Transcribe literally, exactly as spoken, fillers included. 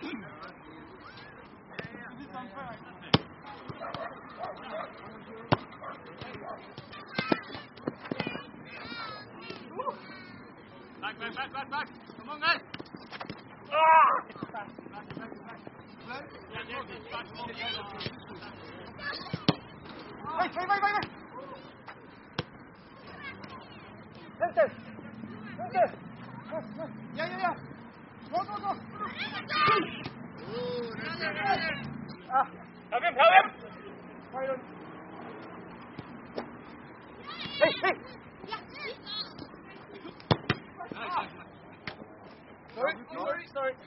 Back, back, back, back, back. Come on, guys. Ah! Hey, hey, hey, hey. Center. Center. Yeah, yeah, yeah. Go, go, go. Ah, help him, help him. Hey, hey. Sorry, sorry, sorry.